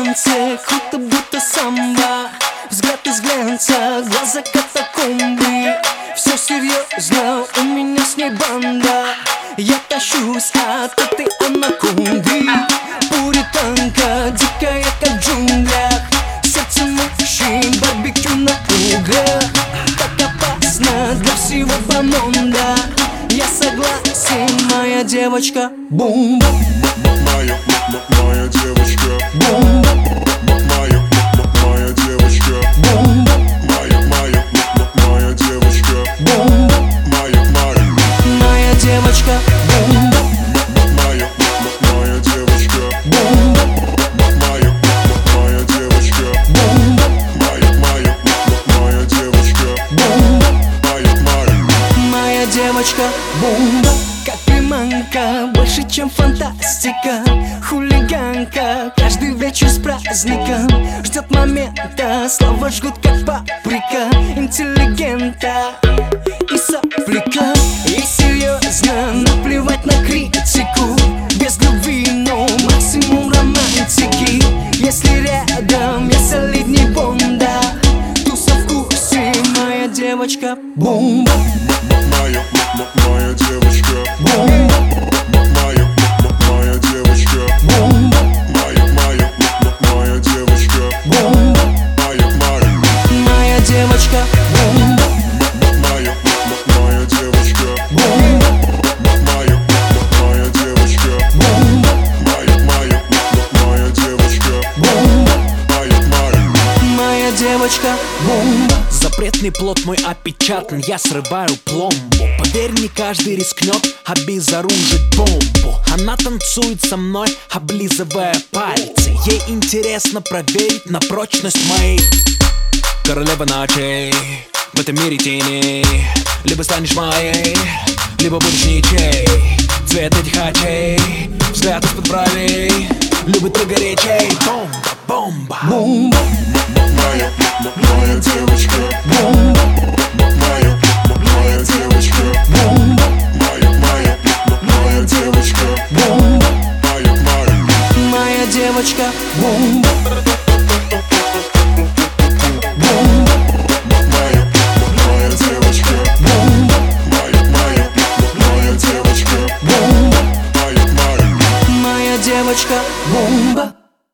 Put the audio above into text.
танце, круто будто самбо. Взгляд из глянца, глаза катакомбы. Все серьезно, у меня с ней банда. Я тащусь от этой анаконды. Пуританка, дикая как в джунглях. Сердце мужчин, барбекю на углях. Так опасно для всего бомонда. Я согласен, моя девочка бомба. Моя девочка бомба. Моя девочка бомба. Моя девочка бомба. Моя девочка бомба. Моя девочка бомба. Моя девочка бомба. Моя девочка бомба. Моя девочка бомба. Как приманка, больше чем фантастика. Хулиганка, каждый вечер с праздником. Ждет момента, слова жгут как паприка. Интеллигента и сопляка. И серьезно, наплевать на критику. Без любви, но максимум романтики. Если рядом, я солидней Бонда. Туса в курсе, моя девочка бомба. Моя девочка бомба. Моя девочка бомба. Моя девочка бомба. Моя девочка бомба. Моя девочка бомба. Моя девочка бомба. Моя девочка бомба. Моя девочка бомба. Запретный плод мой опечатан, я срываю пломбу. Поверь, не каждый рискнет обезоружить бомбу. Она танцует со мной, облизывая пальцы. Ей интересно проверить на прочность моей. Королева ночей, в этом мире теней. Либо станешь моей, либо будешь ничей. Цвет этих очей, взгляд из-под бровей. Любит ты горячей. Бомба, бомба, бомба. Моя девочка бомба. Моя девочка бомба. Моя девочка бомба. Моя девочка бомба.